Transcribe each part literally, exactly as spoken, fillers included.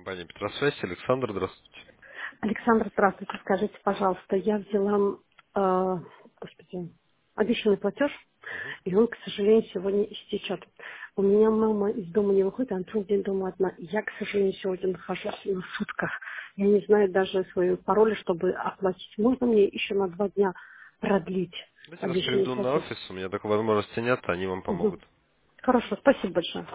Компания Петросвязь. Александр, здравствуйте. Александр, здравствуйте. Скажите, пожалуйста, я взяла, э, господи, обещанный платеж, Мгм. и он, к сожалению, сегодня истечет. У меня мама из дома не выходит, она целый день дома одна. Я, к сожалению, сегодня нахожусь на сутках. Я не знаю даже своего пароля, чтобы оплатить. Можно мне еще на два дня продлить Давайте я вас обещанный переведу на платеж? офис, у меня такой возможности нет, они вам Мгм. помогут. Хорошо, спасибо большое.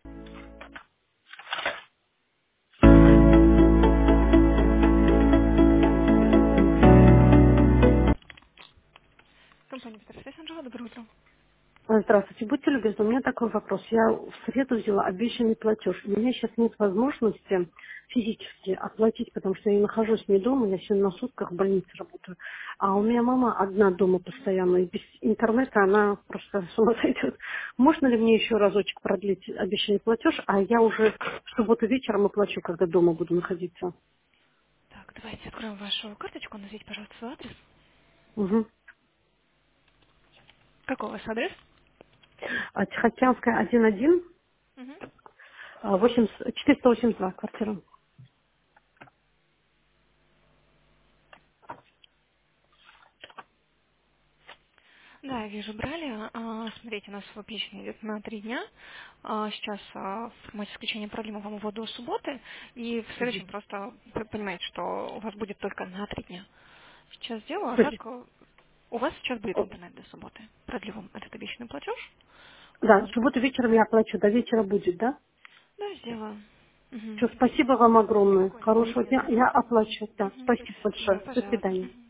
Компания Петросвязь, Анжела, доброе утро. Ой, Здравствуйте, будьте любезны, у меня такой вопрос. Я в среду взяла обещанный платеж. У меня сейчас нет возможности физически оплатить, потому что я не нахожусь не дома, я сегодня на сутках в больнице работаю. А у меня мама одна дома постоянно, и без интернета она просто с ума сойдет. Можно ли мне еще разочек продлить обещанный платеж, а я уже в субботу вечером оплачу, когда дома буду находиться? Так, давайте откроем вашу карточку, назовите, пожалуйста, свой адрес. Угу. Какой у вас адрес? А Тихоокеанская один один, Мгм. а, восемьдесят четыреста восемьдесят два квартира. Да, я вижу, брали. А, смотрите, у нас выпечка идет на три дня. А, сейчас а, в формате исключения продлим вам его до субботы. И в следующем просто вы понимаете, что у вас будет только на три дня. Сейчас сделаю, а так э, у вас сейчас будет интернет до субботы. Продлю вам этот обещанный платеж. Да, в субботу вечером я оплачу, до вечера будет, да? Да, сделаю. Мгм. Все, спасибо вам огромное. Спокойного вам Хорошего дня, дня. до Я свидания. оплачу. Да, Мгм. спасибо Да, большое. До пожалуйста. свидания. Мгм.